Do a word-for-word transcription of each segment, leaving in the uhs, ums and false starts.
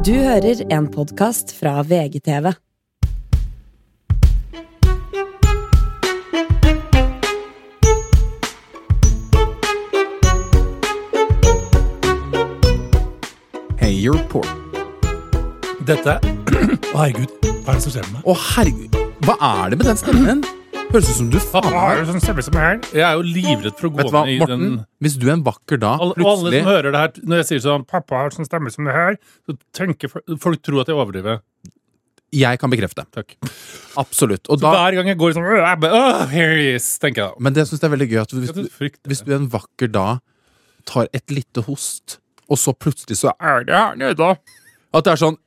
Du hører en podcast fra V G T V. Hey, you're poor. Dette Å herregud, hva er det som skjer med meg? Å herregud, hva er det med den stemmen? Høres ut som du faen Har du sånn stemme som her? Jeg er jo livredd for å gå Vet du hva, ned i Morten, den hvis du er en vakker da, alle, Og alle plutselig som hører det her, når jeg sier sånn Pappa har sånn stemme som det her, så tenker folk, folk tror at jeg overdriver. Jeg kan bekrefte. Takk. Absolutt. Og Så da, hver gang jeg går sånn «Åh, jeg bare, åh, here he is», tenker jeg. men det synes jeg er veldig gøy at hvis Jeg du, synes frykt. hvis du er en vakker da, tar et lite host, og så plutselig så er det her nede. At det er sånn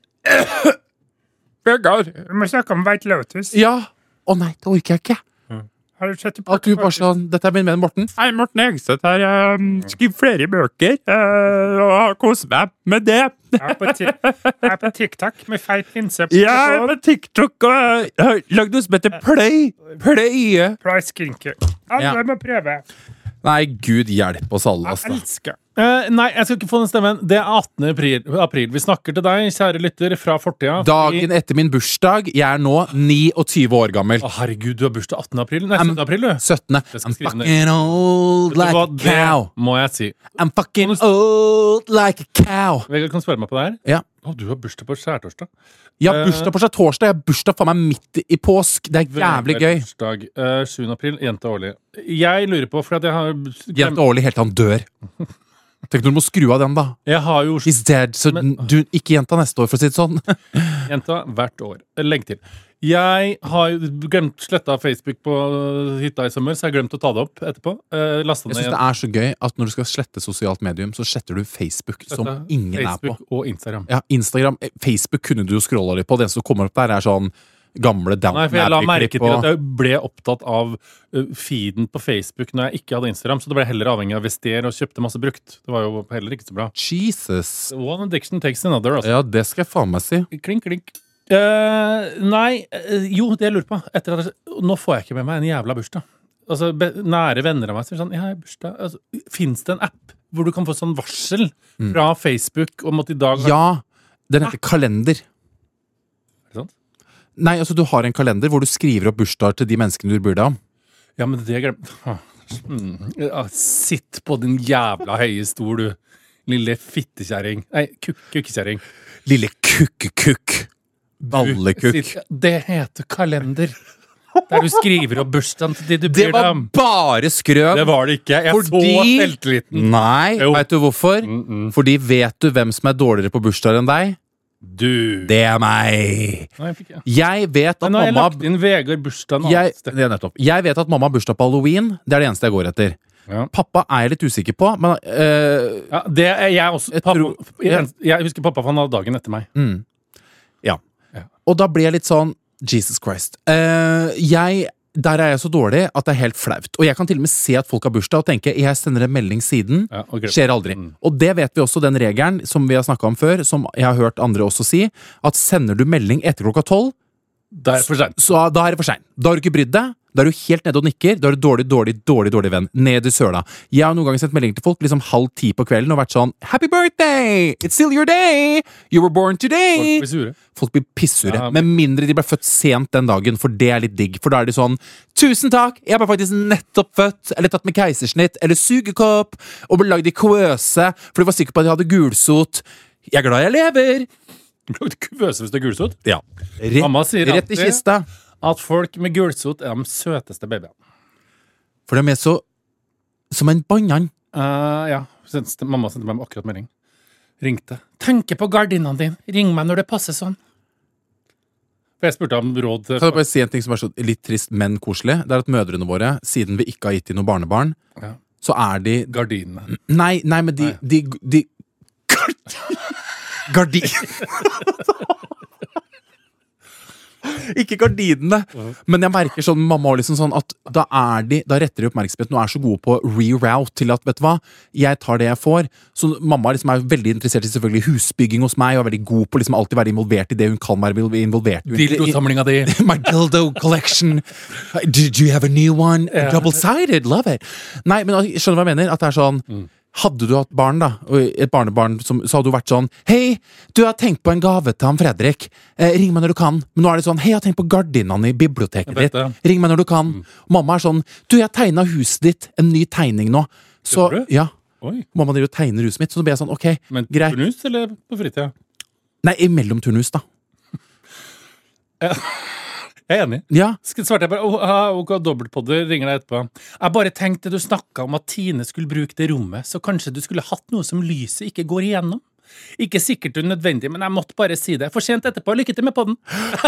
Vegard, Vi må snakke om White Lotus. ja. Å nei, det orker jeg ikke. Har du sett det At du bare sånn, dette er min venn Morten. Hei, Morten Egseth her. Jeg skriver flere bøker, uh, og koser meg med det. Jeg er på, ti- jeg er på TikTok med feit linse. Jeg er på TikTok, og jeg har lagd noe som heter Play. Play. Play skinker. Alle Ja. må prøve. Nei, Gud hjelp oss alle, Jeg altså. elsker. Eh, nei, jeg skal ikke få den stemmen. Det er attende april. april. Vi snakker til deg, kjære lytter, fra fortida. Dagen etter min bursdag, jeg er nå niogtyve år gammel. Å, herregud, du har bursdag attende april? Nei, syttende april, du. syttende. Jeg skal I'm skrive ned. fucking old Vet du like hva, a cow. det må jeg si. I'm fucking old like a cow. Vegard, kan du spørre meg på det her? Ja. Å, du har bursdag på skjærtorsdag. Jeg har bursdag på torsdag, jeg har bursdag for meg midt i påsk. Det er jævlig gøy. Bursdag uh, sjuende april, jente årlig. Jeg lurer på, for at jeg har Jente årlig helt til han dør. Tenk når du må skru av den da. Jeg har jo He's dead, så Men- du, ikke jenta neste år, for å si det sånn. jenta hvert år. Legg til. Jeg har jo glemt sletta Facebook på hytta i sommer, så jeg har glemt å ta det opp etterpå. Uh, Lasta Jeg ned synes det er så gøy at når du skal slette sosialt medium, så sletter du Facebook som Dette, ingen Facebook er på. og Instagram. Ja, Instagram, eh, Facebook kunne du jo scrolla litt på. Det som kommer opp der er sånn gamle down Nei, for jeg la merke til at og... jeg ble opptatt av uh, feeden på Facebook når jeg ikke hadde Instagram, så det ble heller avhengig av Vester og kjøpte masse brukt. Det var jo heller ikke så bra. Jesus. One addiction takes another, altså. Ja, det skal jeg faen meg si. Klink, klink. Eh, nei, eh, jo, det jeg lurer på etter at jeg, nå får jeg ikke med meg en jævla bursdag. Altså, be, nære venner av meg sier sånn, jeg har bursdag. Altså, finnes det en app hvor du kan få sånn varsel fra Facebook om at i dag har... Ja, den heter kalender. Er det sant? Nei, altså du har en kalender hvor du skriver opp bursdager til de menneskene du burde om. Ja, men det glemte ah, mm. ja, sitt på din jævla høye stol, du. Lille fittekjæring. Nei, kuk, kukkekjæring. Lille kukk-kukk. Ballekukk. Sitt- Det heter kalender. Der du skriver opp bursdagen til de du Det bryr deg var om. bare skrøn. Det var det ikke. Jeg Fordi- så selvtilliten. Nei, Jo. vet du hvorfor? Mm -mm. Fordi vet du hvem som er dårligere på bursdager enn deg? Du. Det er meg. Nei, jeg fikk jeg. Jeg vet at Men nå har jeg mamma lagt inn Vegard bursdagen jeg, annet sted. det er nettopp. Jeg vet at mamma har bursdag på halloween. Det er det eneste jeg går etter. Ja. Pappa er jeg litt usikker på, men øh, Ja, det er jeg også. Jeg Pappa, tror- jeg, jeg husker pappa, for han hadde dagen etter meg. mm, ja. Ja. Og da blir jeg litt sånn Jesus Christ. Eh, jeg Der er jeg så dårlig at det er helt flaut. Og jeg kan til og med se at folk har bursdag og tenke jeg sender en melding siden. Ja, og greit. Skjer aldri. Mm. Og det vet vi også, den regelen som vi har snakket om før, som jeg har hørt andre også si, at sender du melding etter klokka tolv, Det er for sent. så da er det for sent. Da har du ikke brydd deg. Da er du helt nede og nikker. Da er du dårlig, dårlig, dårlig dårlig venn. Ned i søla. Jeg har noen ganger sendt melding til folk liksom halv ti på kvelden og vært sånn Happy birthday! It's still your day! You were born today! Folk blir sure. Folk blir pissure. Ja. Med mindre de ble født sent den dagen, for det er litt digg. For da er de sånn Tusen takk! Jeg ble faktisk nettopp født, eller tatt med keisersnitt, eller sugekopp, og ble lagd i kuvøse, for de var sikre på at jeg hadde gulsot. Jeg er glad jeg lever! Kuvøse hvis det er gulsot. Ja. Rett, Mamma sier rett i alltid- kista. At folk med gulsot er de søteste babyene. For de er så som en banan. Uh, ja. Sendte- Mamma sendte meg akkurat melding. Ringte. Tenker på gardinene dine. Ring meg når det passer sånn. For jeg spurte om råd til Kan jeg bare si en ting som er så litt trist, men koselig? Det er at mødrene våre, siden vi ikke har gitt dem noen barnebarn, Ja. så er de gardinene. Nei, nei, men de, Nei. de, de Gardin Ikke gardinene. Men jeg merker sånn mamma også liksom sånn at da er de Da retter de oppmerksomheten og er så gode på reroute til at, vet du hva, jeg tar det jeg får. Så mamma liksom er veldig interessert i selvfølgelig husbygging hos meg og er veldig god på liksom alltid være involvert i det hun kan være involvert i. Dildosamlinga di. My dildo collection. Did you have a new one? Ja. Double-sided, love it. Nei, men skjønner du hva jeg mener? At det er sånn hadde du hatt barn da, og et barnebarn, som, så hadde du vært sånn, hei, du har tenkt på en gave til han Fredrik, eh, ring meg når du kan. Men nå er det sånn, hei, jeg har tenkt på gardinene i biblioteket ditt, ring meg når du kan. Mm. Mamma er sånn, du, jeg har tegnet huset ditt, en ny tegning nå. Så, ja, Oi. Mamma driver og tegner huset mitt, så nå blir jeg sånn, ok, men greit. Men turnus eller på fritida? Nei, imellom turnus da. Ja. Jeg er enig. Ja. Svarte jeg bare, og, og, og dobbeltpodder ringer deg etterpå. Jeg bare tenkte du snakket om at Tine skulle bruke det rommet, så kanskje du skulle hatt noe som lyset ikke går igjennom. Ikke sikkert unødvendig, men jeg måtte bare si det. For sent etterpå, lykke til med podden.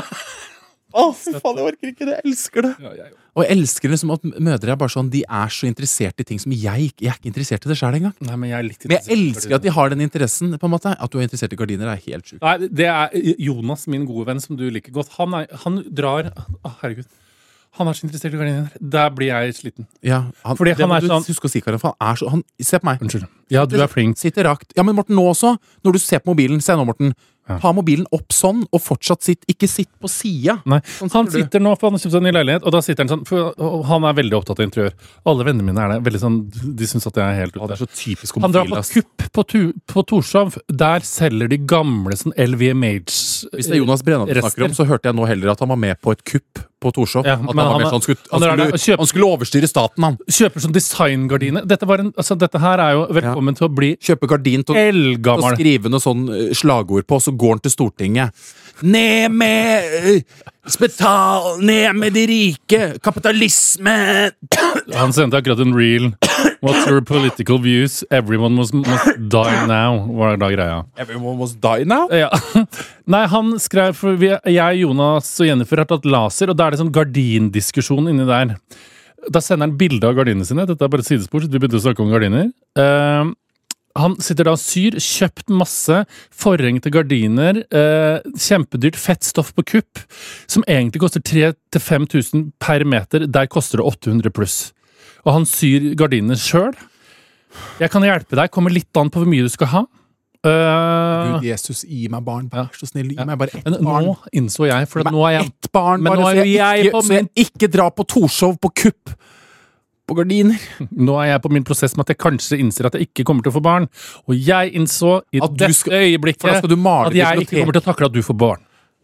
Å, fy faen, jeg orker ikke det. Jeg elsker det. Ja, jeg, og jeg elsker liksom at mødre er bare sånn, de er så interessert i ting som jeg, jeg er ikke interessert i det selv engang. Nei, men jeg er litt interessert. Men jeg elsker at de har den interessen, på en måte. At du er interessert i gardiner er helt sjukt. Nei, det er Jonas, min gode venn, som du liker godt. Han, er, han drar, å herregud, han er så interessert i gardiner. Der blir jeg sliten. Ja, han, Fordi det han er du sånn... Husk å si, Karin, for han er så, han, se på meg. Unnskyld. Ja, du er flink. Sitter rakt. Ja, men Morten, nå også, når du ser på mobilen, se nå, Morten. Ja. Ta mobilen opp sånn, og fortsatt sitt, ikke sitt på sida. Nei, sånn han sitter nå, for han har kjøpt seg en ny leilighet, og da sitter han sånn, for han er veldig opptatt av interiør. Alle vennene mine er det, veldig sånn, de synes at det er helt ute. Ja, det er så typisk han drar på kupp på, tu, på Torshov, der selger de gamle sånn L V M H. Hvis det er Jonas Brennan snakker om, så hørte jeg nå heller at han var med på et kupp på Torshov. Ja, at han, var med, han, skulle, han, han, skulle, kjøper, han skulle overstyre staten, han. Kjøper sånn designgardiner. Dette, var en, altså, dette her er jo velkommen ja. Til å bli kjøpe gardin til å skrive noe sånn slagord på, så går han til Stortinget. Ned med spetal, ned med de rike, kapitalisme. Han sendte akkurat en reel. What's your political views? Everyone must, must die now. Hva er da greia? Everyone must die now? Ja. Nei, han skrev, for vi, jeg, Jonas og Jennifer har tatt laser, og da er det sånn gardindiskusjon inni der. Da sender han bilde av gardinene sine. Dette er bare et sidespor, så vi begynte å snakke om gardiner. Uh, Han sitter da og syr, kjøpt masse forheng til gardiner, eh, kjempedyrt fettstoff på kupp, som egentlig koster tre til fem tusen per meter, der koster det åtte hundre pluss. Og han syr gardiner selv. Jeg kan hjelpe deg, kommer litt an på hvor mye du skal ha. Uh, Gud, Jesus, gi meg barn, vær så snill, gi ja. meg bare ett men barn. Nå innså jeg, for nå er jeg... Ett barn, bare, nå er så, jeg jeg ikke, så jeg ikke drar på Torshov på kupp. På gardiner. Nå er jeg på min prosess med at jeg kanskje innser at jeg ikke kommer til å få barn. Og jeg innså i dette skal, øyeblikket at jeg ikke kommer til å takle at du får barn.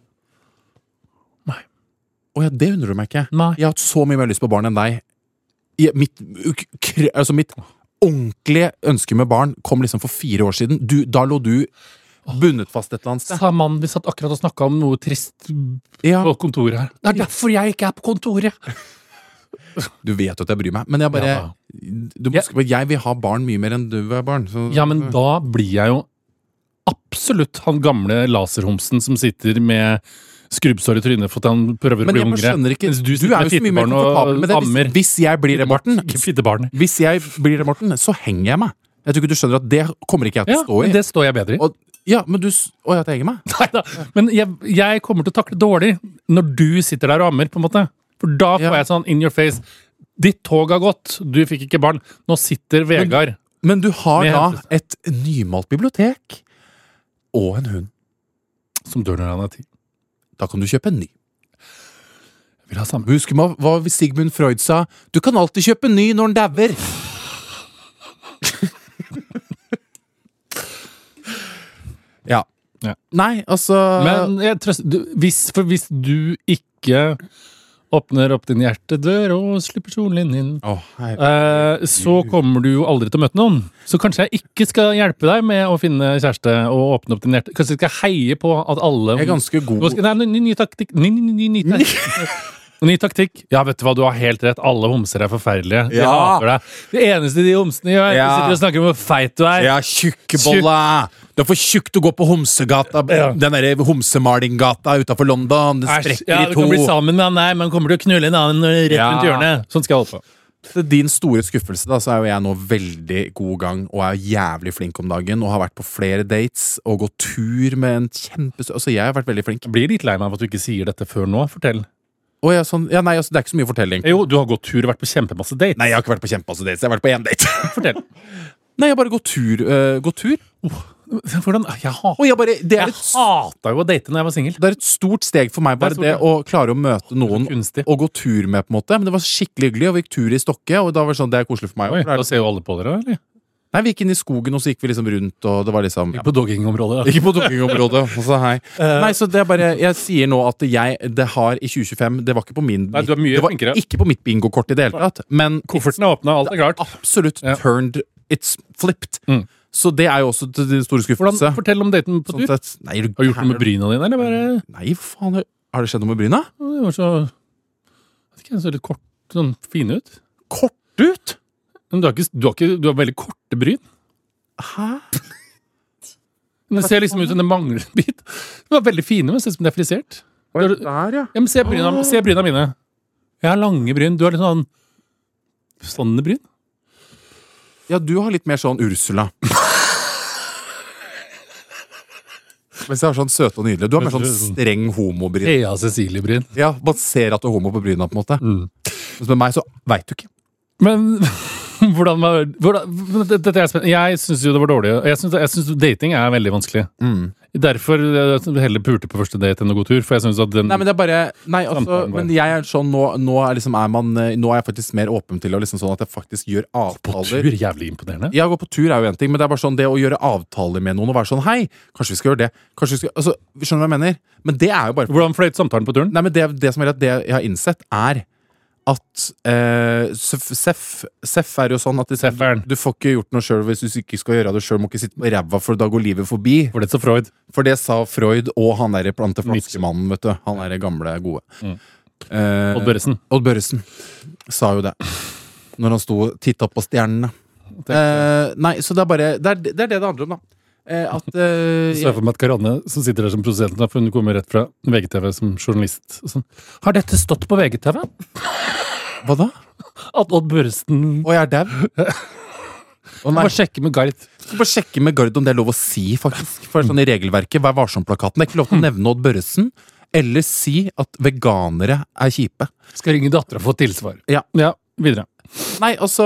Nei. Å ja, det undrer du meg ikke. Nei. Jeg har hatt så mye mer lyst på barn enn deg. Jeg, mitt, altså mitt ordentlige ønske med barn kom liksom for fire år siden. Du, da lå du bundet fast et eller annet sted. Sa mannen vi satt akkurat og snakket om noe trist ja. På kontoret her. Det er derfor jeg ikke er på kontoret. Du vet at jeg bryr meg, men jeg bare ja. Du må huske på, jeg vil ha barn mye mer enn du vil ha barn så. Ja, men da blir jeg jo absolutt han gamle laserhomsen som sitter med skrubbsår i trynet for at han prøver men å bli ungere. Men jeg ikke, du, du er jo så mye mer komfortabel med det hvis, hvis jeg blir det, Morten Hvis jeg blir det, Morten, så henger jeg meg. Jeg tror ikke du skjønner at det kommer ikke jeg til å stå i. Ja, men det står jeg bedre i. Og, ja, men du, å, jeg henger meg. Neida, men jeg, jeg kommer til å takle dårlig når du sitter der og ammer, på en måte. For da får ja. Jeg sånn in your face. Ditt tog har gått, du fikk ikke barn. Nå sitter Vegard. Men, men du har da et nymalt bibliotek og en hund. Som dør når han er ti. Da kan du kjøpe en ny. Jeg vil ha samme. Husk meg hva Sigmund Freud sa. Du kan alltid kjøpe en ny når den dauer. Ja. ja. Nei, altså Men jeg trøster, du, hvis, for hvis du ikke åpner opp din hjertedør og slipper solen inn. Oh, eh, så kommer du jo aldri til å møte noen. Så kanskje jeg ikke skal hjelpe deg med å finne kjæreste og åpne opp din hjerte. Kanskje jeg skal heie på at alle... Jeg er ganske god. Skal, nei, ny, ny taktikk. Ny, ny, ny, ny, ny. Ny taktikk. Ja, vet du hva, du har helt rett. Alle homser er forferdelige. De ja. Hater deg. Det eneste de homsene gjør, ja. De sitter og snakker om hvor feit du er. Ja, tjukkebolla. Du er for tjukk til å gå på homsegata, ja. Den der homsemalinggata utenfor London. Det sprekker ja, i to. Ja, du kan bli sammen med han der, men kommer til å knulle en annen rett ja. Rundt hjørnet. Sånn skal jeg holde på. Til din store skuffelse da, så er jo jeg nå veldig god gang, og er jævlig flink om dagen, og har vært på flere dates, og gått tur med en kjempestor... Altså, jeg har vært veldig flink. Blir litt lei meg av at du ikke sier dette før nå, fortell. Oh, ja, sånn, ja, nei, altså, det er ikke så mye fortelling. Jo, du har gått tur og vært på kjempemasse dates. Nei, jeg har ikke vært på kjempemasse dates, jeg har vært på én date. Fortell. Nei, jeg har bare gått tur. Uh, gått tur. Oh, hvordan? Jeg, hat... oh, jeg, bare, det er jeg et... hatet jo å date når jeg var single. Det er et stort steg for meg, bare det, det å klare å møte noen og gå tur med, på en måte. Men det var skikkelig hyggelig, og vi gikk tur i Stokke, og da var det sånn, det er koselig for meg. Oi, da ser jo alle på dere, eller? Nei, vi gikk inn i skogen, og så gikk vi liksom rundt, og det var liksom Ikke på doggingområdet. Da. Ikke på doggingområdet, og så hei. Nei, så det er bare, jeg sier nå at jeg, det har i tjue tjuefem, det var ikke på min, Nei, du er mye det var flinkere. ikke på mitt bingokort i det hele tatt, men Kofferten er åpnet, alt er klart. absolutt Ja. turned, it's flipped. Mm. Så det er jo også til din store skuffelse. Hvordan, fortell om daten på tur. Sånn at, nei, du, Har du gjort noe med bryna dine, eller bare... Nei, faen, har det skjedd noe med bryna? Det var så... Jeg vet ikke, det så litt kort, sånn fine ut. Kort ut? Men du har, ikke, du har, ikke, du har veldig korte bryn. Hæ? Men det ser liksom ut som det mangler en bit. De var veldig fine, men det ser ut som det er frisert. Oi, der, ja. Ja, men se bryna, se bryna mine. Jeg har lange bryn. Du har litt sånn... Sånne bryn. Ja, du har litt mer sånn Ursula. Mens jeg har sånn søte og nydelige. Du har mer sånn streng homobryn. Thea Cecilie-bryn. Ja, man ser at du er homo på bryna, på en måte. Mm. Mens med meg så vet du ikke. Men hvordan var hvordan, Dette er spennende. Jeg syns jo det var dårlig. Jeg syns, jeg syns dating er veldig vanskelig. Mm. Derfor eh, heller pulte på første date enn å gå tur. For jeg synes at den Nei, men det er bare Nei, altså, Samtalen bare. men jeg er sånn Nå, nå, er, liksom, er, man, nå er jeg faktisk mer åpen til å liksom sånn at jeg faktisk gjør på avtaler. tur, jævlig imponerende. Ja, å gå på tur er jo en ting, men det er bare sånn det å gjøre avtaler med noen og være sånn hei, kanskje vi skal gjøre det. Kanskje vi skal Altså, skjønner du hva jeg mener? Men det er jo bare Hvordan fløyt samtalen på turen? Nei, men det, det som er at det jeg har innsett, er at eh, Seff Seff er jo sånn at det, Sefferen. du får ikke gjort noe sjøl hvis du ikke skal gjøre det sjøl. Må ikke sitte på ræva, for da går livet forbi. For det så Freud. For det sa Freud og han der planteflaskemannen, vet du. Han der gamle, gode. Mm. Eh, Odd Børresen. Odd Børresen sa jo det. Når han sto og titta på stjernene. Eh, nei, så det er bare Det er det det, er det, det handler om, da. Eh, at eh, Så jeg for meg at Karanne, som sitter der som produsent, da, for hun kommer rett fra V G T V som journalist. Og sånn. Har dette stått på V G T V? Hva da? At Odd Børresen Og jeg er dau? Å nei. Bare sjekke med Gard. Skal bare sjekke med Gard om det er lov å si, faktisk. For sånn i regelverket, Vær varsom-plakaten. Det er ikke lov til å nevne Odd Børresen. Eller si at veganere er kjipe. Skal ringe dattera og få tilsvar. Ja. Ja, videre. Nei, altså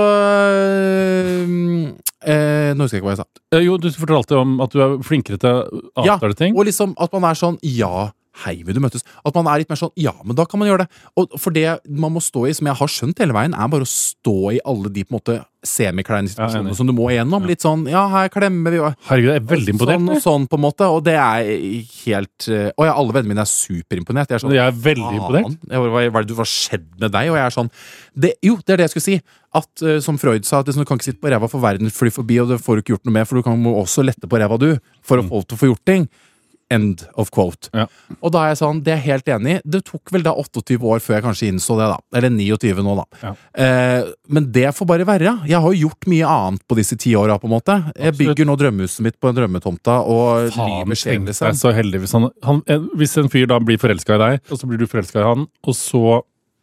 eh, Nå husker jeg ikke hva jeg sa. Eh, jo, du fortalte om at du er flinkere til å Ja, avtale ting. og liksom at man er sånn Ja, hei, vil du møtes? At man er litt mer sånn Ja, men da kan man gjøre det. Og for det man må stå i, som jeg har skjønt hele veien, er bare å stå i alle de på en måte semikleine situasjonene enig. som du må igjennom. Litt sånn Ja, her klemmer vi. Og, Herregud, jeg er veldig imponert. Sånn og sånn, på en måte. Og det er helt eh, Og ja, alle vennene mine er superimponert. Jeg er sånn Jeg er veldig imponert. faen, jeg, hva, hva, er det, hva skjedde med deg? Og jeg er sånn det, Jo, det er det jeg skulle si. At uh, som Freud sa, at liksom, du kan ikke sitte på ræva for verden fly forbi, og det får du ikke gjort noe med, for du kan må også lette på ræva, du, for å få til å få gjort ting. End of quote. Ja. Og da er jeg sånn, det er jeg helt enig i. Det tok vel da tjueåtte år før jeg kanskje innså det, da. Eller tjueni nå, da. Ja. Eh, men det får bare være. Jeg har jo gjort mye annet på disse ti åra, på en måte. Jeg Absolutt. bygger nå drømmehuset mitt på en drømmetomta, og Faen, livet skjer, tenk deg liksom. så heldig hvis, han, han, eh, hvis en fyr da blir forelska i deg, og så blir du forelska i han, og så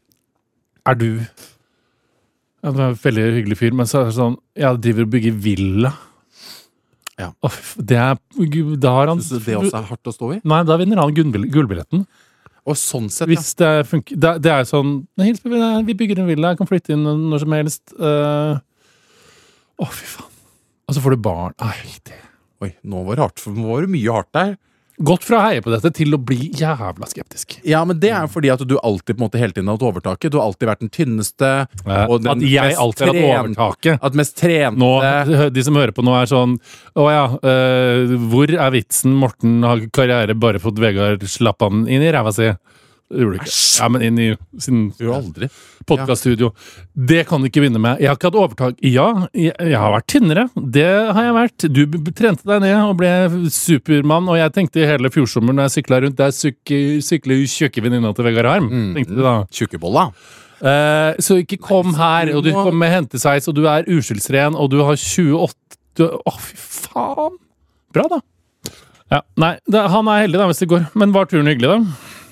er du ja, det er en veldig hyggelig fyr, men så er det sånn Jeg driver og bygger villa. Ja. Åh, det er Gud, Da har han Synes du det også er hardt å stå i? Nei, da vinner han gullbill- gullbilletten. Og sånn sett, ja. Hvis det funker Det, det er sånn «Nei, hils på villa, vi bygger en villa, jeg kan flytte inn når som helst. Å, uh, fy faen. Og så får du barn. Ai, det Oi, nå var det hardt, for nå var det mye hardt der. Gått fra å heie på dette til å bli jævla skeptisk. Ja, men det er jo fordi at du alltid på en måte hele tiden har hatt overtaket. Du har alltid vært den tynneste. Eh, og den at jeg mest alltid har hatt trente- overtaket. At mest trente Nå, de som hører på nå er sånn Å ja, øh, hvor er vitsen Morten har karriere bare fått Vegard slapp han inn i ræva si? Det gjorde du ikke. Æsj. Ja, men inn i sin Du har aldri. podcaststudio. Det kan du ikke vinne med. Jeg har ikke hatt overtak. Ja, jeg, jeg har vært tynnere. Det har jeg vært. Du b- trente deg ned og ble supermann, og jeg tenkte i hele fjorsommeren når jeg sykla rundt, der syk- sykler jo tjukke venninna til Vegard Harm. Tenkte du da. Tjukkebolla. Eh, så ikke kom her, og du kommer med hentesveis, og du er uskyldsren, og du har tjueåtte du, Å, fy faen! Bra, da. Ja, nei, det, han er heldig da, hvis det går. Men var turen hyggelig, da?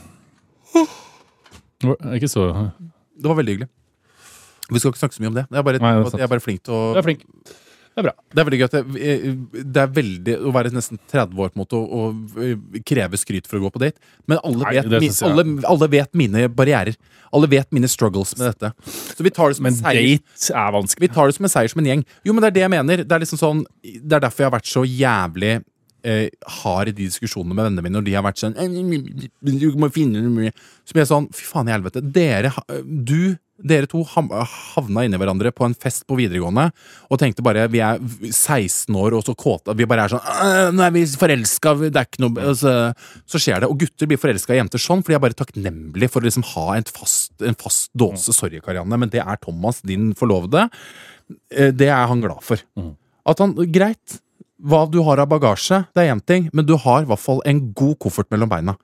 Var- Ikke så Det var veldig hyggelig. Vi skal ikke snakke så mye om det. Jeg er bare, Nei, det er sant. jeg er bare flink til å Du er flink. Det er bra. Det er veldig gøy at det, det er veldig å være nesten tretti år på en måte og, og kreve skryt for å gå på date. Men alle Nei, vet, det mi, synes jeg- alle, alle vet mine barrierer. Alle vet mine struggles med dette. Så vi tar det som Men en seier. date er vanskelig. Vi tar det som en seier som en gjeng. Jo, men det er det jeg mener. Det er liksom sånn Det er derfor jeg har vært så jævlig eh, hard i de diskusjonene med vennene mine når de har vært sånn Du må finne noe. Så blir jeg sånn Fy faen i helvete. Dere ha- Du dere to havna inn i hverandre på en fest på videregående og tenkte bare, vi er seksten år og så kåte, vi bare er sånn, nå er vi forelsket, det er ikke noe, altså, så skjer det, og gutter blir forelsket i jenter sånn, fordi jeg er bare takknemlig for å liksom ha en fast, en fast dåse, sorry Karianne, men det er Thomas, din forlovede, det er han glad for. At han, greit, hva du har av bagasje, det er en ting, men du har i hvert fall en god koffert mellom beina.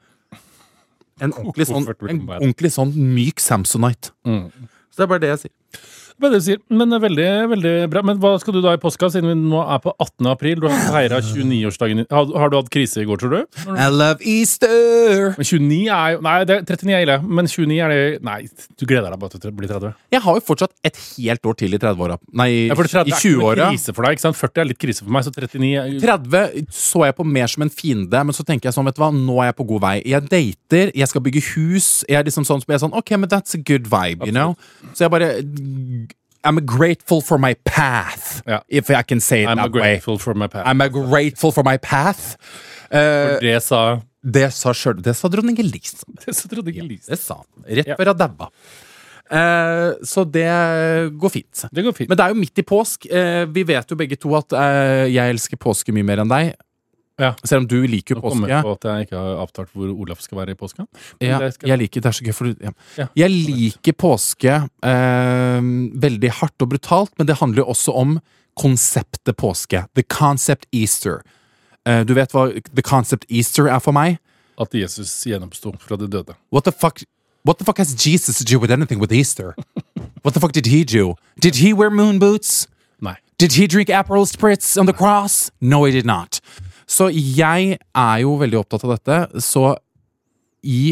En ordentlig sånn, en ordentlig sånn myk Samsonite. Mm. Så det er bare det jeg sier. Det er det du sier, men det er veldig, veldig bra. Men hva skal du da i påska, siden vi nå er på attende april? Du har feiret tjueni-årsdagen. Har, har du hatt krise i går, tror du? I love Easter! Men tjueni er jo... Nei, det er trettini er ille. Men tjueni er det... Nei, du gleder deg bare til å bli tretti. Jeg har jo fortsatt et helt år til i tredve-åra. Nei, ja, for tretti i tjue-åra. Er ikke krise for deg, ikke sant? førti er litt krise for meg, så trettini er... tretti så jeg på mer som en fiende, men så tenker jeg sånn, vet du hva, nå er jeg på god vei. Jeg dater, jeg skal bygge hus, jeg er liksom sånn, så jeg er sånn, ok, men that's a good vibe, you know? Så jeg bare... I'm grateful for my path, ja. If I can say it I'm that way. I'm grateful for my path. I'm grateful for my path. Uh, det sa... Det sa selv, det sa dronning Elise. Det sa dronning Elise. Ja, det sa rett før jeg dabba. Uh, så det går fint. Det går fint. Men det er jo midt i påsk. Uh, vi vet jo begge to at uh, jeg elsker påske mye mer enn deg. Ja. Selv om du liker jo påske. Jeg på at jeg ikke har avtalt hvor Olaf skal være i påska. Ja, det skal... jeg liker, det er så gøy, for ja. Ja. Jeg liker påske eh, veldig hardt og brutalt, men det handler jo også om konseptet påske. The concept Easter. Eh, du vet hva the concept Easter er for meg? At Jesus gjennomstod fra de døde. What the fuck? What the fuck has Jesus to do with anything with Easter? What the fuck did he do? Did he wear moon boots? Nei. Did he drink Aperol Spritz on the cross? No, he did not. Så jeg er jo veldig opptatt av dette, så i,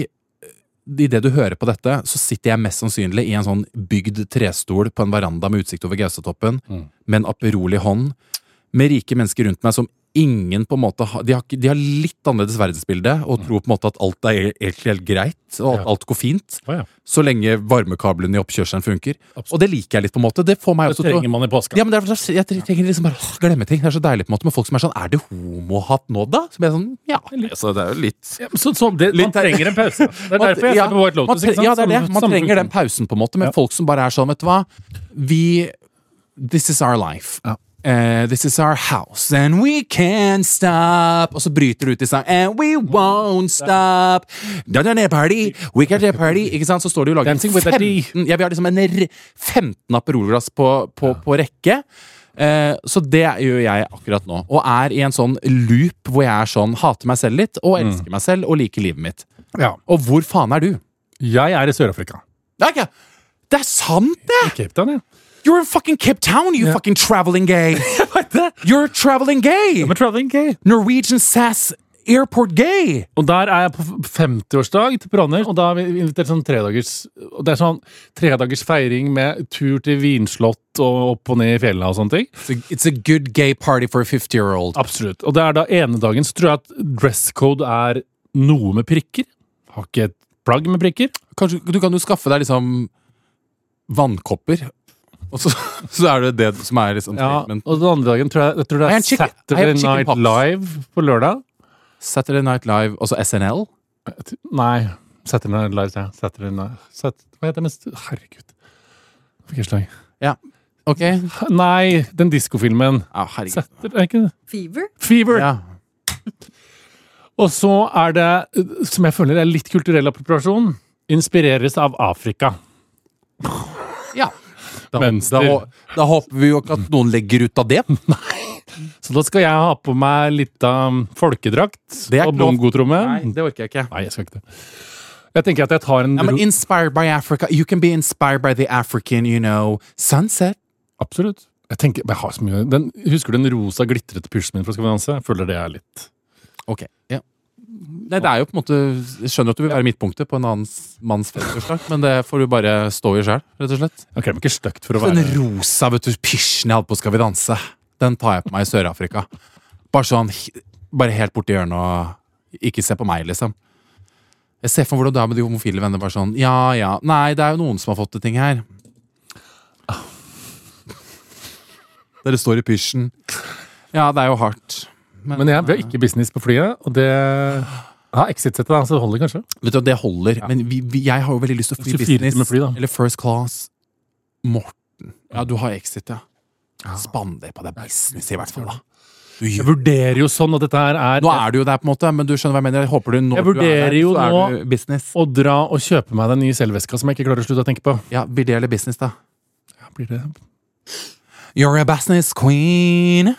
i det du hører på dette, så sitter jeg mest sannsynlig i en sånn bygd trestol på en veranda med utsikt over Gaustatoppen, mm. med en Aperol i hånd, med rike mennesker rundt meg som ingen på en måte har, de har, de har litt annerledes verdensbilde, og tror på en måte at alt er egentlig helt greit, og at alt går fint, oh, ja. Så lenge varmekablene i oppkjørselen funker. Absolutt. Og det liker jeg litt på en måte. Det får meg det også trenger man i påska. Ja, men det er, jeg trenger liksom bare å glemme ting. Det er så deilig på en måte med folk som er sånn, er det homohatt nå da? Så blir jeg sånn, ja. Så det er jo litt... Ja, så, så det, litt man trenger en pause. Det er derfor jeg ja, ser på White Lotus, ikke sant? Ja, det er det. Man trenger den pausen på en måte, med ja. Folk som bare er sånn, vet du hva? Vi... This is our life. Ja. Uh, this is our house, and we can't stop. Og så bryter du ut i sang, and we won't stop. Da da da party, we can da party. Ikke sant, så står det jo laget femten, ja, vi har liksom en femten Aperol-glass på, på, på rekke. Uh, så det gjør jeg akkurat nå. Og er i en sånn loop hvor jeg er sånn, hater meg selv litt, og elsker mm. meg selv, og liker livet mitt. Ja. Og hvor faen er du? Jeg er i Sør-Afrika. Det er, ikke, det er sant, det! I Cape Town, ja. You're in fucking Cape Town, you yeah. fucking traveling gay. You're traveling gay. I'm a traveling gay. Norwegian S A S Airport gay. Og der er jeg på femti-årsdag til Branner, og da har vi invitert sånn tredagers, og det er sånn tredagers feiring med tur til vinslott og opp og ned i fjellene og sånne ting. It's a, it's a good gay party for a fifty-year-old. Absolutt. Og det er da ene dagen, så tror jeg at dresscode er noe med prikker. Har ikke et plagg med prikker. Kanskje, du kan jo skaffe deg liksom vannkopper. Og så, så er det det som er liksom ja, og den andre dagen tror jeg, jeg tror det er Saturday Night Live på lørdag. Saturday Night Live, altså S N L? Nei, Saturday Night Live, ja. Saturday Night, Sat, hva heter det mest? Herregud. Fikk jeg slag. Ja, ok. Nei, den diskofilmen. Ja, herregud. Saturday, ikke det? Fever? Fever. Ja. Og så er det, som jeg føler er litt kulturell appropriasjon, inspireres av Afrika. Ja. Da, da, da håper vi jo ikke at noen legger ut av det. Nei. Så da skal jeg ha på meg litt av folkedrakt og bongotromme. Nei, det orker jeg ikke. Nei, jeg skal ikke det. Jeg tenker at jeg tar en... Ja, men inspired by Africa. You can be inspired by the African, you know, sunset. Absolutt. Jeg tenker, jeg har så mye... Den, husker du den rosa glitrete pysjen min fra Skal vi danse? Jeg føler det er litt... Ok, ja. Nei, det er jo på en måte... Jeg skjønner at du vil være midtpunktet på en annen manns fellesslag, men det får du bare stå i selv, rett og slett. Ok, men ikke støkt for å være... Den rosa, vet du, pysjen jeg hadde på Skal vi danse, den tar jeg på meg i Sør-Afrika. Bare sånn, bare helt borti hjørnet og ikke se på meg, liksom. Jeg ser for meg hvordan du er med de homofile venner, bare sånn, ja, ja, nei, det er jo noen som har fått det ting her. Dere står i pysjen. Ja, det er jo hardt. Men, men jeg har ikke business på flyet, og det har exit-settet da, så det holder kanskje. Vet du, det holder, ja. Men vi, vi, jeg har jo veldig lyst til å fly business, med fly, eller first class, Morten. Ja, du har Exit, ja. Spander på deg business i hvert fall, da. Jeg vurderer jo sånn at dette her er Nå er du jo der på en måte, men du skjønner hva jeg mener. Jeg håper du når Jeg vurderer du er der, jo så er nå du business. å dra og kjøpe meg den nye selvveska som jeg ikke klarer å slutte å tenke på. Ja, blir det eller business, da? Ja, blir det You're a business queen.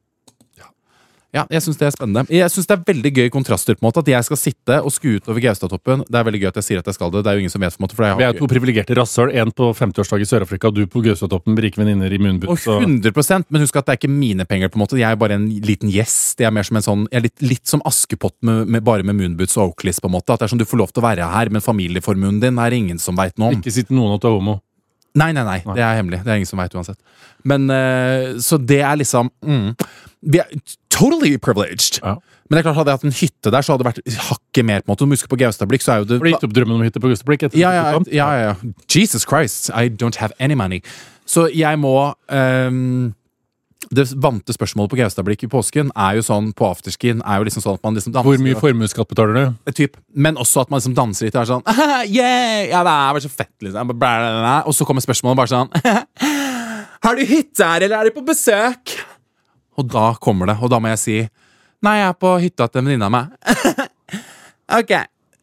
Ja, jeg synes det er spennende. Jeg synes det er veldig gøy kontraster på en måte, at jeg skal sitte og skue ut over Gaustatoppen. Det er veldig gøy at jeg sier at jeg skal det. Det er jo ingen som vet på en måte, for jeg har Vi er to privilegerte rasshøl, en på femtiårsdag i Sør-Afrika, og du på Gaustatoppen, rike venninner i Moonboot. Og hundre prosent, men husk at det er ikke mine penger på en måte. Jeg er bare en liten gjest. Jeg er mer som en sånn, jeg er litt, litt som Askepott med, med, bare med Moonboots og Oakleys på en måte. At det er sånn, du får lov til å være her, men familieformuen din er ingen som vet noe om. Ikke sitte noen og ta homo. Nei, nei, nei, det er hemmelig. Det er ingen som vet uansett. Men, uh, så det er liksom mm, vi er totally privileged. Ja. Men det er klart, hadde jeg hatt en hytte der, så hadde det vært hakket mer på en måte. Du må huske på Gaustablikk, så er jo det Har du gitt opp drømmen om hytte på Gaustablikk? ja, ja, ja, ja, ja. Jesus Christ, I don't have any money. Så jeg må um, det vante spørsmålet på Gaustablikk i påsken er jo sånn, på afterskin, er jo liksom sånn at man liksom danser. Hvor mye formuesskatt betaler du? Typ. Men også at man liksom danser litt og er sånn yeah, ja, det er bare så fett liksom. Og så kommer spørsmålet bare sånn har du hytte her, eller er du på besøk? Og da kommer det, og da må jeg si nei, jeg er på hytta til en venninne av meg. Ok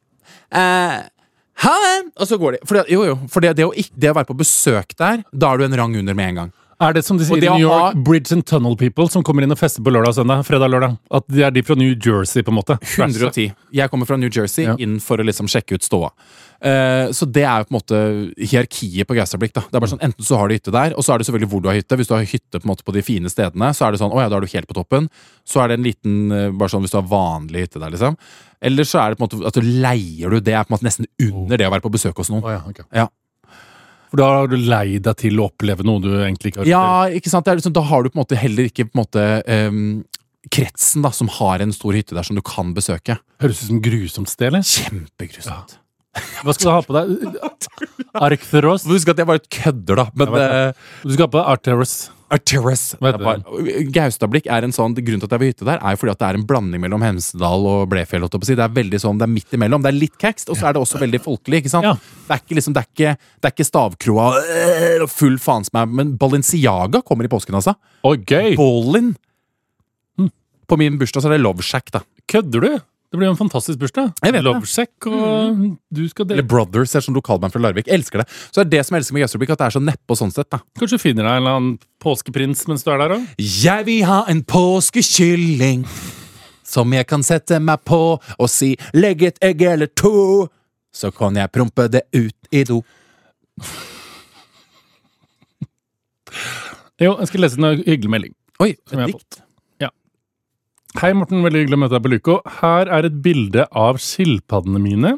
uh, ha det! Og så går de. For det, jo, jo, for det, det, å, det å være på besøk der, da er du en rang under med en gang. Er det som de sier i New York, ha... Bridge and Tunnel People, som kommer inn og fester på lørdag og søndag, fredag og lørdag? At de er de fra New Jersey, på en måte? hundre og ti. Jeg kommer fra New Jersey, ja. Inn for å liksom sjekke ut ståa. Uh, så det er jo på en måte hierarkiet på Gaustablikk, da. Det er bare sånn, enten så har du hytte der, og så er det selvfølgelig hvor du har hytte. Hvis du har hytte på en måte på de fine stedene, så er det sånn, åja, da er du helt på toppen. Så er det en liten, bare sånn hvis du har vanlig hytte der, liksom. Eller så er det på en måte, at du leier du, det er på en måte nesten under det å være på besøk hos noen. Oh, ja, okay. Ja. For da har du leid deg til å oppleve noe du egentlig ikke har. Ja, ikke sant? Det er liksom, da har du på en måte heller ikke på en måte um, kretsen da, som har en stor hytte der som du kan besøke. Høres ut som grusomt sted, eller? Kjempegrusomt. Ja. Hva skal du ha på deg? Arctheros? Husk at jeg bare kødder da. Men, uh, du skal ha på deg Arctheros. Arctheros. Gaustablikk er en sånn, grunnen til at jeg vil hytte der er fordi at det er en blanding mellom Hemsedal og Blefjell. Det er veldig sånn, det er midt imellom. Det er litt kekst, og så er det også veldig folkelig, ikke sant? Ja. Det er ikke liksom, det er ikke, det er ikke stavkroa øh, full faen som er, men Balenciaga kommer i påsken, altså. Å, gøy! Ballin. Hm. På min bursdag så er det Love Shack, da. Kødder du? Det blir jo en fantastisk bursdag. Jeg vet Love Shack, og mm. du skal dele. Eller Brothers, er sånn lokalband fra Larvik. Jeg elsker det. Så det er det som jeg elsker med Gaustablikk, at det er så neppe og sånn sett, da. Kanskje du finner deg en eller annen påskeprins mens du er der, da? Jeg vil ha en påskekylling som jeg kan sette meg på og si, legg et egg eller to, så kan jeg prompe det ut i do. Jo, jeg skal lese en hyggelig melding. Oi, et dikt. Hei Morten, veldig hyggelig å møte deg på Lyko. Her er et bilde av skilpaddene mine,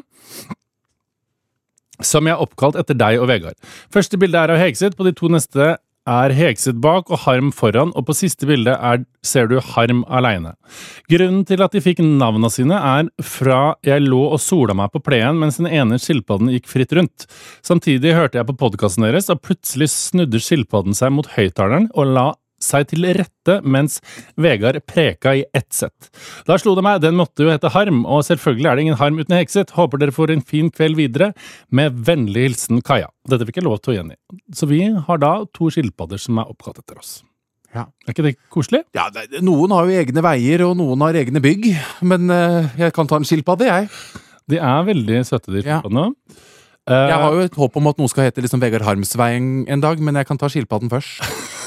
som jeg har oppkalt etter deg og Vegard. Første bilde er av Hegset, på de to neste er Hegset bak og Harm foran, og på siste bilde er, ser du Harm alene. Grunnen til at de fikk navnene sine er fra jeg lå og sola meg på plenen mens den ene skilpadden gikk fritt rundt. Samtidig hørte jeg på podcasten deres, og plutselig snudde skilpadden seg mot høyttaleren og la seg til rette mens Vegard preka i ett sett. Da slo det meg, den måtte jo hete Harm, og selvfølgelig er det ingen Harm uten Hekset. Håper dere får en fin kveld videre, med vennlig hilsen Kaja. Dette fikk jeg lov til å gjengi. Så vi har da to skilpadder som er oppkalt etter oss. Ja. Er ikke det koselig? Ja, det, noen har jo egne veier, og noen har egne bygg, men uh, jeg kan ta en skilpadde, jeg. De er veldig søte, de skilpaddene. Ja. Uh, jeg har jo et håp om at noe skal hete liksom Vegard Harmsvei en, en dag, men jeg kan ta skilpadden først.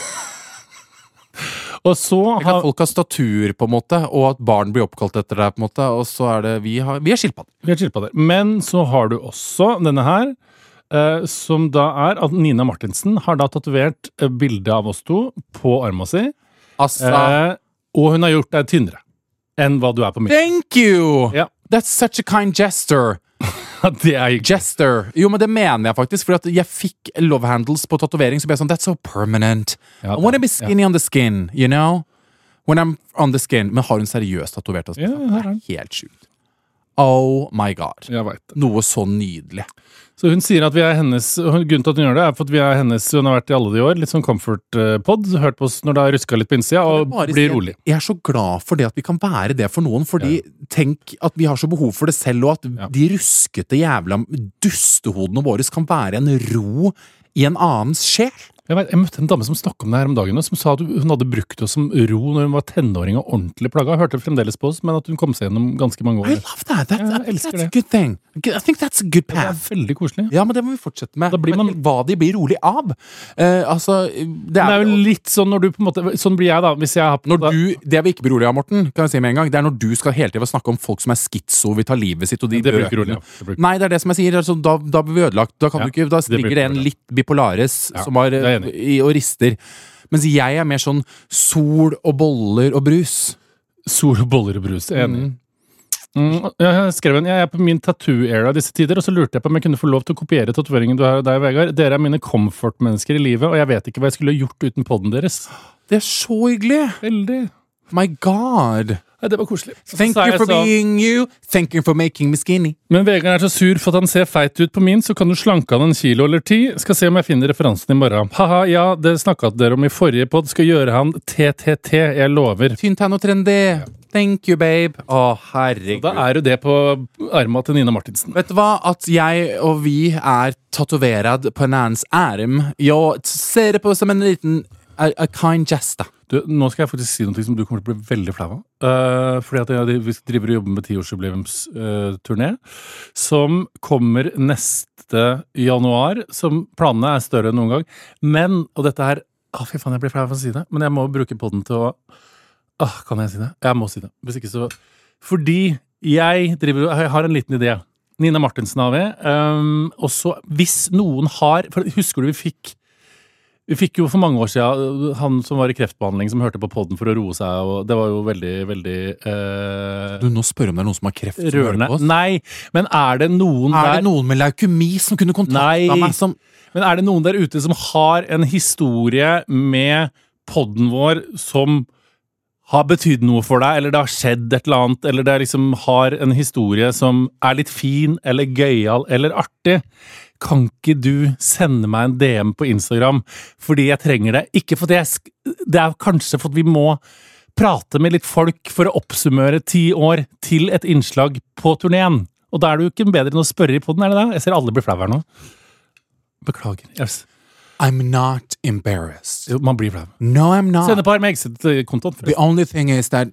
Og så har... At folk har statur, på en måte, og at barn blir oppkalt etter deg, på en måte, og så er det Vi, har, vi er skilpadder. Vi er skilpadder. Men så har du også denne her, eh, som da er at Nina Martinsen har da tatovert bildet av oss to på armen sin. Altså... Eh, og hun har gjort deg tynnere enn hva du er på min. Thank you! Ja. That's such a kind gesture. Det er Jester. Jo, men det mener jeg faktisk, for at jeg fikk love handles på tatovering, så ble jeg sånn, that's so permanent. Ja, I wanna be skinny ja. on the skin, you know? When I'm on the skin. Men har hun seriøst tatovert oss? Ja, det er helt sjukt. Oh my god. Jeg vet det. Noe så nydelig. Så hun sier at vi er hennes, grunnen til at hun gjør det er for at vi er hennes, hun har vært i alle de år, litt sånn comfort-pod, hørt på oss når det har rusket litt på innsida, og blir rolig. Jeg er så glad for det at vi kan være det for noen, fordi ja. Tenk at vi har så behov for det selv, og at ja. De ruskete jævla dustehodene våre kan være en ro i en annens sjel. Jeg, vet, jeg møtte en dame som snakket om det her om dagen, som sa at hun hadde brukt det som ro når hun var tenåring og ordentlig plaga. Jeg hørte fremdeles på oss, men at hun kom seg gjennom ganske mange år. I love that. that, that ja, that's a good thing. I think that's a good path. Det er veldig koselig. Ja, men det må vi fortsette med. Da blir man... Men hva de blir rolig av. Uh, altså, det er, det er jo litt sånn når du på en måte, sånn blir jeg da, hvis jeg har på når du, det vil ikke bli rolig av, Morten, kan jeg si med en gang, det er når du skal hele tiden snakke om folk som er skitso, vil ta livet sitt, og de det blir ikke rolig, ja. Det blir... Nei, det er det som jeg sier, altså, da, da blir vi ødelagt. Da kan ja, du ikke, da stiger det, det en litt bipolares ja, som har, i, og rister. Mens jeg er mer sånn sol og boller og brus. Sol og boller og brus, enig. Mm. Mm, jeg skrev en, jeg er på min tattoo-era disse tider, og så lurte jeg på om jeg kunne få lov til å kopiere tatoveringen du har der, Vegard. Dere er mine comfort-mennesker i livet, og jeg vet ikke hva jeg skulle gjort uten podden deres. Det er så hyggelig. Veldig. My God. Nei, det var koselig. Thank you for så, being you. Thank you for making me skinny. Men Vegard er så sur for at han ser feit ut på min, så kan du slanke han en kilo eller ti. Skal se om jeg finner referansen i morgen. Haha, ja, det snakket dere om i forrige podd. Skal gjøre han T T T, jeg lover. Tynn, og trendy. Thank you, babe. Å, herregud. Da er jo det på armen til Nina Martinsen. Vet du hva? At jeg og vi er tatoverad på en annens arm. Jeg ser det på som en liten a, a kind gesture. Du, nå skal jeg faktisk si noe som du kommer til å bli veldig flau av. Uh, fordi at jeg, vi driver og jobber med tiårsjubileumsturné, uh, som kommer neste januar, som planene er større enn noen gang. Men, og dette her, ah, fy faen, jeg blir flau av å si det, men jeg må bruke podden til å, ah, kan jeg si det? Jeg må si det. Hvis ikke så, fordi jeg driver, jeg har en liten idé. Nina Martinsen har vi, um, og så hvis noen har, for husker du vi fikk, Vi fikk jo for mange år siden han som var i kreftbehandling, som hørte på podden for å roe seg, og det var jo veldig, veldig eh, Du, nå spør om det er noen som har kreft som rørende. Hører på oss? Nei, men er det noen er der... Er det noen med leukemi som kunne kontakta meg som... Men er det noen der ute som har en historie med podden vår som har betydd noe for deg, eller det har skjedd et eller annet, eller det liksom har en historie som er litt fin, eller gøyal, eller artig? Kan ikke du sende meg en D M på Instagram, fordi jeg trenger det? Ikke fordi jeg, det er kanskje fordi vi må prate med litt folk for å oppsummere ti år til et innslag på turneen. Og da er du ikke bedre enn å spørre i podden, er det det? Jeg ser alle blir flau her nå. Beklager. Yes. I'm not embarrassed. Jo, man blir flau. No, I'm not. Send et par med Exit-kontoen. The only thing is that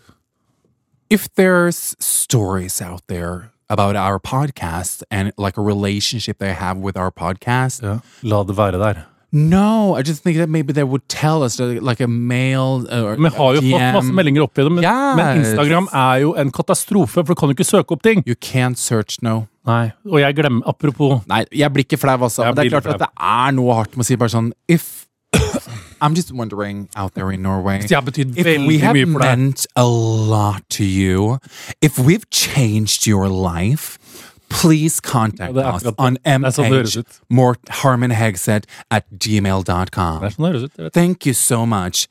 if there's stories out there about our podcast and like a relationship they have with our podcast. Ja. La det være der. No, I just think that maybe they would tell us like a mail or Vi har jo D M. Fått masse meldinger opp i det, men, yes. men Instagram er jo en katastrofe, for du kan jo ikke søke opp ting. You can't search, no. Nei, og jeg glemmer, apropos... Nei, jeg blir ikke flau, altså. Men det er klart at det er noe hardt med å si bare sånn, if... I'm just wondering out there in Norway, if we have meant a lot to you, if we've changed your life, please contact ja, us on m h mort harmon hegseth at gmail dot com. Thank you so much.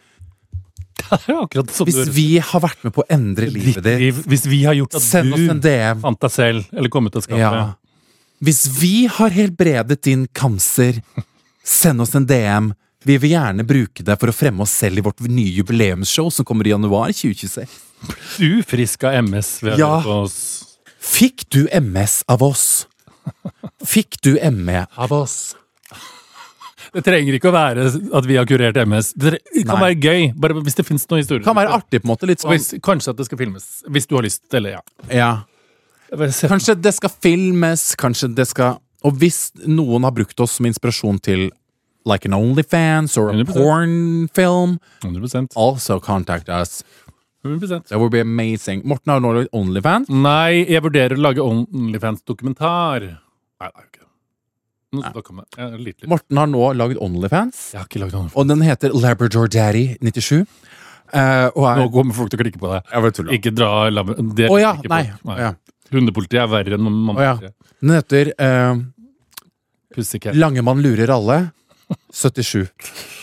Hvis vi har vært med på å endre livet ditt, hvis vi har gjort at send oss en D M. Fant deg selv, eller kommet til å skaffe. Ja. Hvis vi har helbredet din kanser, send oss en D M. Vi vil gjerne bruke det for å fremme oss selv i vårt nye jubileumsshow som kommer i januar tjue tjueseks. Du frisk av M S ved ja. Oss. Fikk du M S av oss? Fikk du M E av oss? Det trenger ikke å være at vi har kurert M S. Det kan Nei. Være gøy, bare hvis det finnes noen historier. Det kan være artig på en måte, litt sånn. Hvis, kanskje at det skal filmes, hvis du har lyst, eller ja. Ja. Kanskje det skal filmes, kanskje det skal... Og hvis noen har brukt oss som inspirasjon til like an OnlyFans or a one hundred percent porn film, one hundred percent also contact us. one hundred percent That would be amazing. Morten, har du noe OnlyFans? Nei, jeg vurderer å lage OnlyFans-dokumentar. Nei, det er jo ikke det. Nå skal jeg komme. Jeg er litt, litt. Morten har nå laget OnlyFans. Jeg har ikke laget OnlyFans. Og den heter Labrador Daddy nittisju. Uh, og er... Nå kommer folk til å klikke på det. Jeg vet ikke dra det. Å oh, ja, nei. nei. Ja. Hundepolitiet er verre enn mannpolitiet. Oh, ja. Den heter uh, Pussycat. Langemann lurer alle. syttisju.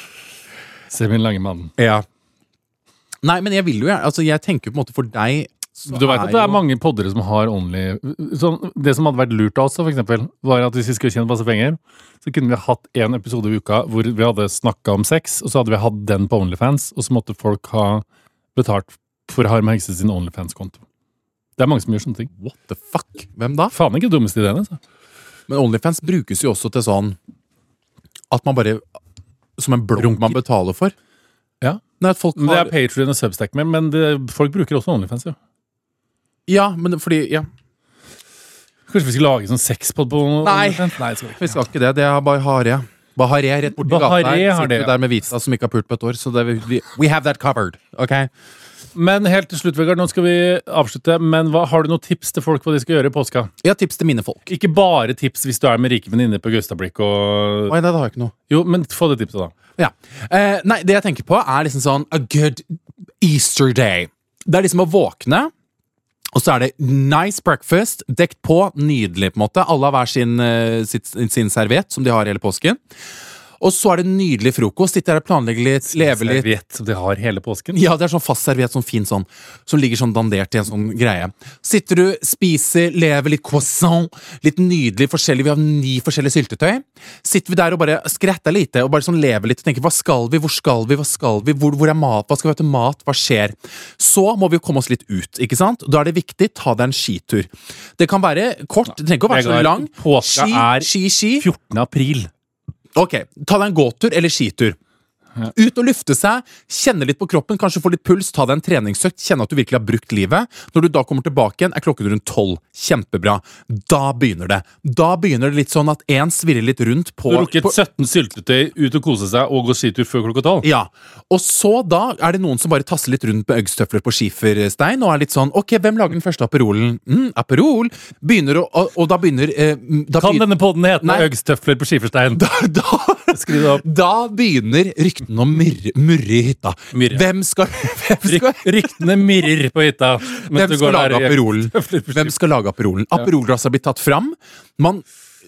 Se min lange mann. Ja. Nei, men jeg vil jo gjerne, altså jeg tenker på en måte for deg, så Du vet at det er jo- mange poddere som har only sånn, Det som hadde vært lurt av oss, for eksempel, var at hvis vi skulle tjene masse penger, så kunne vi hatt en episode i uka hvor vi hadde snakket om sex, og så hadde vi hatt den på OnlyFans, og så måtte folk ha betalt for Harm Hegse sin OnlyFans-konto. Det er mange som gjør sånne ting. What the fuck? Hvem da? Faen ikke dummeste ideen, altså. Men OnlyFans brukes jo også til sånn at man bare som en blogg Runker. man betaler for. Ja. Nei, at folk Men det har, er Patreon og Substack med, men det, folk bruker også OnlyFans, ja. ja, men det- fordi ja. Kanskje vi skal lage sånn sexpod på Nei. OnlyFans? Nei, det skal vi Vi ikke. skal ikke det. Det er Baharé. Baharé rett borti Baharé gata her. har det, Sitter ja. der med Vita som ikke har pult på et år. Så det, vi, we have that covered. Ok? Men helt til slutt, Vegard, nå skal vi avslutte. Men hva, har du noen tips til folk hva de skal gjøre i påska? Jeg har tips til mine folk. Ikke bare tips hvis du er med rike venninner på Gaustablikk og Oi, nei, det har jeg ikke noe. Jo, men få det tipset, da. Ja. Eh, nei, det jeg tenker på er liksom sånn a good Easter day. Det er liksom å våkne, og så er det nice breakfast, dekt på, nydelig på en måte. Alle har hver sin, eh, sitt, sin serviett som de har hele påsken. Og så er det nydelig frokost. Sitter der og planlegger litt, lever litt. Serviett som de har hele påsken. Ja, det er sånn fast serviett, sånn fin sånn, som ligger sånn dandert i en sånn greie. Sitter du, spiser, lever litt croissant, litt nydelig forskjellig, vi har ni forskjellige syltetøy. Sitter vi der og bare skretter lite, og bare sånn lever litt, og tenker, hva skal vi, hvor skal vi, hva skal vi, hvor, hvor er mat, hva skal vi ha til mat, hva skjer? Så må vi jo komme oss litt ut, ikke sant? Da er det viktig, ta deg en skitur. Det kan være kort, det trenger ikke å være så Vegard, lang. påska Ski, er ski, ski. fjortende april. Ok, ta deg en gåtur eller skitur. Ut og lufte seg, kjenne litt på kroppen, kanskje få litt puls, ta deg en treningsøkt, kjenne at du virkelig har brukt livet. Når du da kommer tilbake igjen, er klokken rundt tolv. Kjempebra. Da begynner det. Da begynner det litt sånn at en svirrer litt rundt på... Du rukket på sytten syltetøy, ut og kose seg og gå skitur før klokka tolv. ja, og så da er det noen som bare tasser litt rundt med øggstøfler på skiferstein, og er litt sånn, ok, hvem lager den første Aperolen? Mm, Aperol. Begynner å, og, og da begynner... Eh, da Kan begynner denne podden hete Nei. Øggstøfler på skiferstein? da, da, Skriv det opp. da begynner ryktene om myrre, murre i hytta. Myrre. Hvem skal... Hvem skal Ryk, ryktene mirrer på hytta. mens Hvem du skal går der lage i Aperolen? øggstøfler på Hvem skal lage Aperolen? Aperolglasset har blitt tatt fram. Man,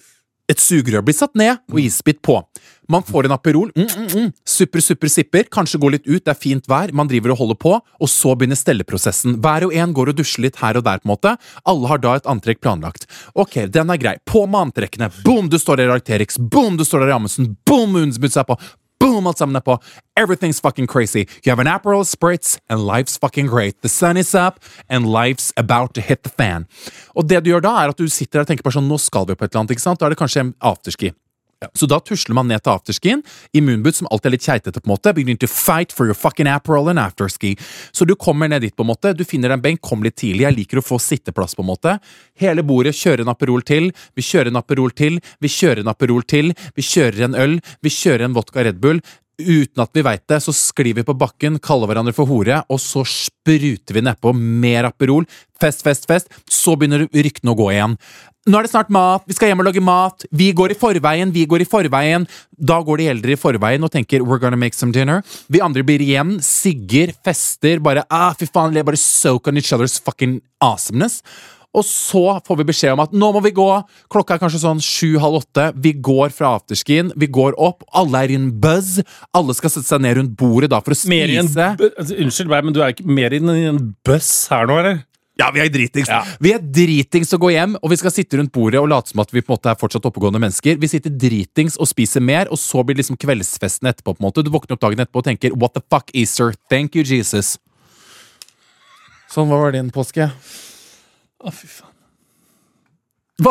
et sugerør blir satt ned, og isbit på. Man får en Aperol. Mm, mm, mm. Super, super, sipper. Kanskje går litt ut, det er fint vær. Man driver og holder på, og så begynner stelleprosessen. Hver og en går og dusjer litt her og der, på en måte. Alle har da et antrekk planlagt. Ok, den er grei. På med antrekkene. Boom, du står der i Arcteryx. Boom, du står der i Amundsen. Boom, Moonsboots er på. Boom, alt sammen er på. Everything's fucking crazy. You have an Aperol Spritz, and life's fucking great. The sun is up, and life's about to hit the fan. Og det du gjør da, er at du sitter der og tenker bare sånn, nå skal vi på et eller annet, ikke sant? Da er det kanskje en afterski. Så da tusler man ned til afterskien i moonboots, som alltid er litt keitete på en måte. Begynner to fight for your fucking Aperol and afterski. Så du kommer ned dit på en måte, du finner en benk, kom litt tidlig, jeg liker å få sitteplass på en måte. Hele bordet, kjører en Aperol til, vi kjører en Aperol til, vi kjører en Aperol til, vi kjører en øl, vi kjører en vodka Red Bull. Uten at vi vet det, så sklir vi på bakken, kaller hverandre for hore, og så spruter vi nedpå mer Aperol. Fest, fest, fest. Så begynner ryktene å gå igjen. Nå er det snart mat, vi skal hjem og lage mat. Vi går i forveien, vi går i forveien. Da går de eldre i forveien og tenker we're gonna make some dinner. Vi andre blir igjen, sigger, fester, bare ah, fy faen, bare soak on each other's fucking awesomeness. Og så får vi beskjed om at nå må vi gå. Klokka er kanskje sånn sju, halv åtte. Vi går fra afterskien, vi går opp. Alle er i en buzz. Alle skal sette seg ned rundt bordet da for å Mer i en, spise. bu- altså, unnskyld meg, men du er ikke mer i en, i en buss her nå, eller? Ja, vi er dritings. Ja. Vi er dritings å gå hjem, og vi skal sitte rundt bordet og late som at vi på en måte er fortsatt oppegående mennesker. Vi sitter dritings og spiser mer, og så blir liksom kveldsfesten etterpå på en måte. Du våkner opp dagen etterpå og tenker what the fuck Easter, thank you Jesus. Sånn, hva var din påske? Å, fy faen. Hva?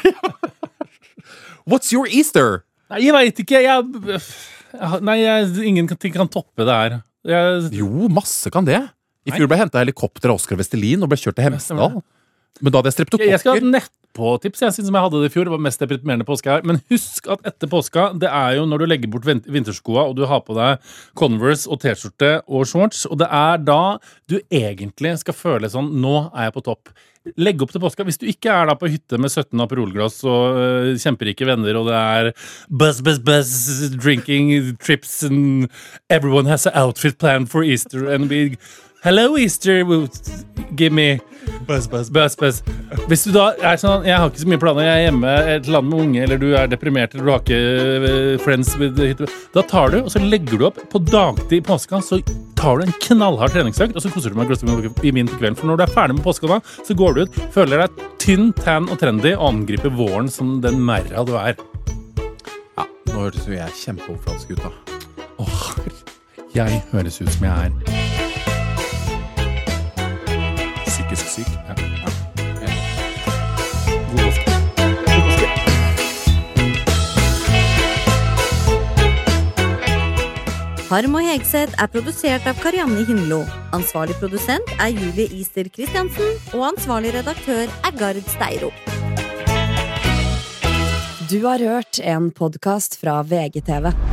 What's your Easter? Nei, jeg veit ikke. Jeg, jeg, nei, jeg, ingen ting kan toppe det her. Jeg, Jo, masse kan det. I fjor ble jeg hentet av helikopter av Oskar Vestelin og ble kjørt til Hemsedal. Men da hadde jeg streptokokker. jeg skal ha nettpåtips. Jeg synes som jeg hadde det i fjor. Det var mest deprimerende påske her. Men husk at etter påska, det er jo når du legger bort vin- vinterskoa, og du har på deg Converse og T-skjorte og shorts, og det er da du egentlig skal føle sånn, nå er jeg på topp. Legg opp til påska. Hvis du ikke er da på hytte med sytten Aperolglass og uh, kjemperike venner, og det er buzz, buzz, buzz, drinking, trips, and everyone has an outfit planned for Easter, and we, hello Easter, give me Buzz, buzz, buzz, buzz. Hvis du da er sånn, jeg har ikke så mye planer, jeg er hjemme et eller annet med unge, eller du er deprimert, eller du har ikke uh, friends with, da tar du, og så legger du opp på dagtid i påsken, så tar du en knallhard treningsøkt, og så koser du med glass i min til kvelden. For når du er ferdig med påsken da, så går du ut, føler deg tynn, tan og trendy, og angriper våren som den merra du er. Ja, nå hørtes jo jeg kjempeoppflatsk ut da. Åh, jeg høres ut som jeg er Psykisk syk. Ja. Ja. God påske. Harm og Hegseth er produsert av Karianne Hindlo. Ansvarlig produsent er Julie Ister Kristiansen, og ansvarlig redaktør er Gard Steiro. Du har hørt en podcast fra V G T V.